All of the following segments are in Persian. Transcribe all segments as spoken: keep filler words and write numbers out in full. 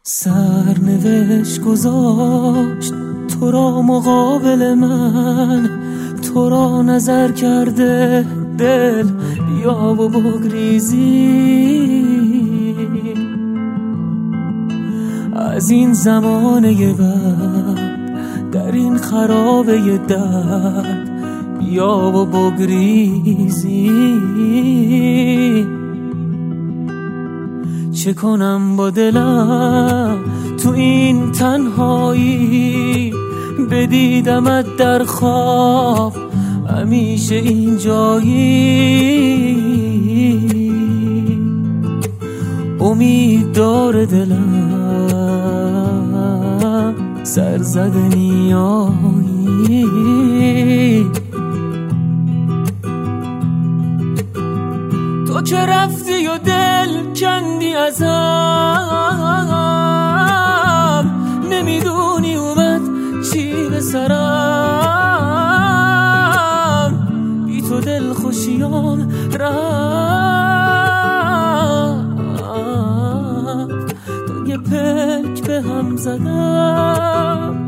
سرنوشت گذاشت تو را مقابل من، تو را نظر کرده دل بیا و بگریزی از این زمانه بعد، در این خرابه درد بیا و بگریزی. چه کنم با دلم تو این تنهایی، بدیدمت در خواب همیشه اینجایی. امید داره دلم سرزده نیایی. تو که رفتی و دل کندی ازم، نمیدونی اومد چی به سرم، بی تو دل خوشیان رفت، تو یه پلک به هم زدم.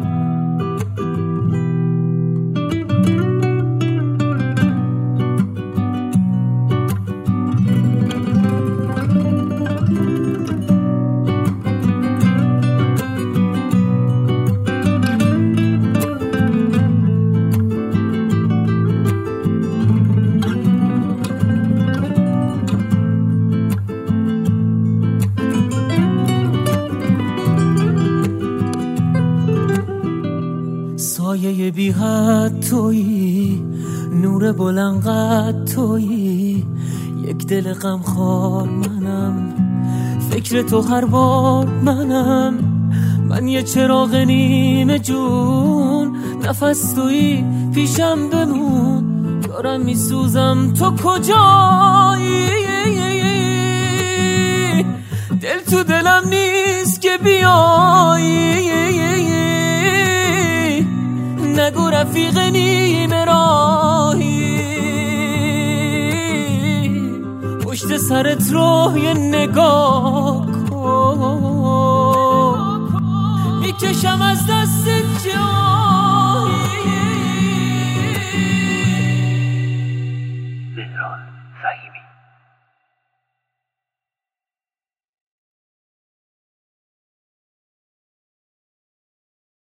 سایه بی حد تویی، نور بلند قد تویی، یک دل غمخوار منم، فکر تو هر بار منم. من یه چراغ نیمه جون، نفس تویی پیشم بمون، دارم میسوزم تو کجایی. دل تو دلم نیست که بیایی، نگو رفیق نیمه راهی، پشت سرت رو یه نگاه کن، میکشم از دست جان.